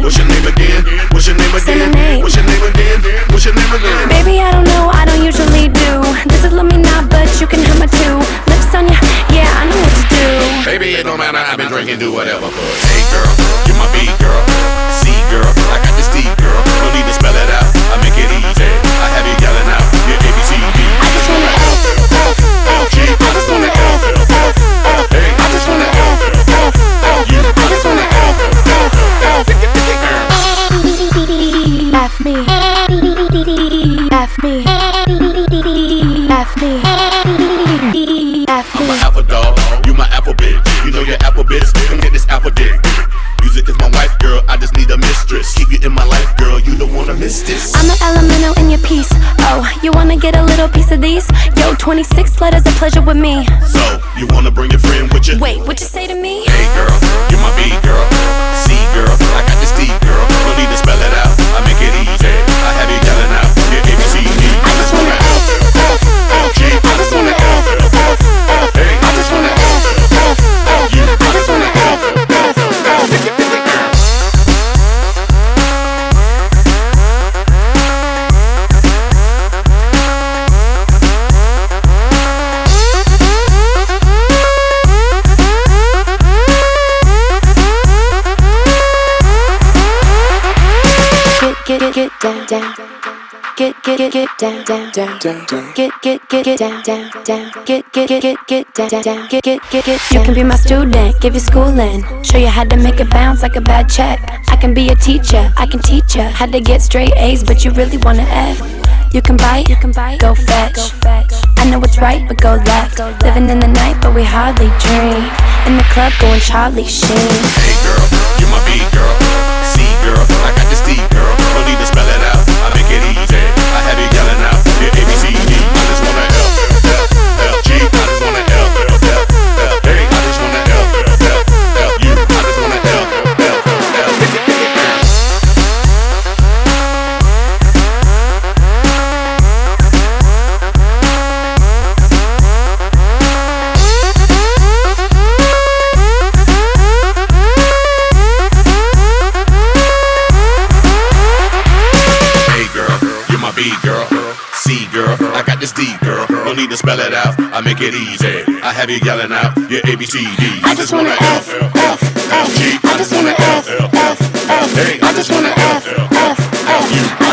What's your name again? What's your name Say my again? name. What's your name again? What's your name again? Baby, I don't know, I don't usually do. This is Love Me Not, but you can have my two lips on ya, yeah, I know what to do. Baby, it don't matter, I've been drinking, do whatever, cause hey girl, you're my B girl, C girl, I got this D girl, no need to spell it out, I make it easy, I have you yelling out, your A, B, C, D. I just wanna F, F, L, G, I just wanna F, F, F, hey, I just wanna F, F, F, you, I just wanna F, F, F, F me, F me, F me, F I'm me. an alpha dog, you my apple bitch, you know your apple bitch, come get this apple dick. Music is my wife, girl, I just need a mistress. Keep you in my life, girl, you don't wanna miss this. I'm an elemental in your piece. Oh, you wanna get a little piece of these? Yo, 26 letters of pleasure with me. So, you wanna bring your friend with you? Wait, what you say to me? Hey girl, you're my B girl, C girl, I got this D girl, no need to spell it out, I make it easy, I have you yelling out, your A, B, C, D. I just wanna F, F, L, G, I just wanna F, F, F, hey, I just wanna F, F, F, you, I just wanna F, F, F, Get down, down. Get down, down, down, down. Get down, down, down. Get down, down. Get. You can be my student, give you schooling, show you how to make it bounce like a bad check. I can be a teacher, I can teach you how to get straight A's, but you really wanna F. You can bite, go fetch. I know what's right, but go left. Living in the night, but we hardly dream. In the club, going Charlie Sheen. hey girl, you're my B girl, C girl, I got this D girl, no need to spell it out, I make it easy, I have you yelling out, your A, B, C, D, I just wanna F, F, L, G, I just wanna F, F, F, hey, I just wanna F, F, F, you, I just wanna F, F, F. B girl, C girl, I got this D girl, no need to spell it out, I make it easy, I have you yelling out, your A, B, C, D. I just wanna F, F, F, L, G, I just wanna F, F, F, hey, I just wanna F, F, F, you.